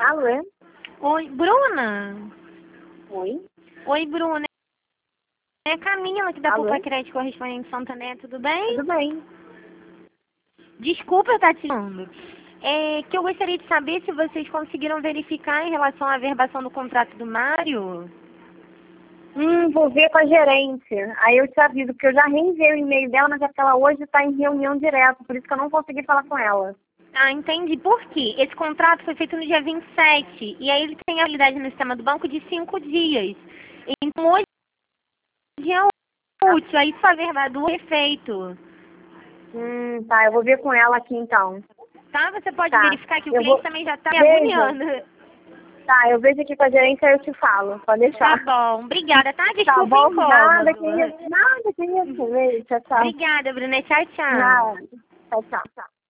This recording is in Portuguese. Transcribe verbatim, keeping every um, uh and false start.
Alô? é? Oi, Bruna? Oi? Oi, Bruna. É a Camila aqui da Alô? Poupa Crédito Correspondente Santander, tudo bem? Tudo bem. Desculpa eu estar te chamando. É que eu gostaria de saber se vocês conseguiram verificar em relação à averbação do contrato do Mário. Hum, vou ver com a gerente. Aí eu te aviso, porque eu já reenviei o e-mail dela, mas é que ela hoje está em reunião direto, por isso que eu não consegui falar com ela. Ah, entendi. Por quê? Esse contrato foi feito no dia vinte e sete, e aí ele tem a validade no sistema do banco de cinco dias. Então hoje é dia útil, aí só a verdade do efeito. Hum, tá, eu vou ver com ela aqui então. Tá? Você pode Tá, verificar que o eu cliente vou... também já está me Veja. agoniando. Tá, eu vejo aqui com a gerente, aí eu te falo, pode Tá deixar. bom. Obrigada, tá? Tá Desculpa o bom? Nada, que incômodo. isso. Nada, que isso. Beijo, tchau, tchau. Obrigada, Bruna. Tchau, tchau. Nada. Tchau, tchau.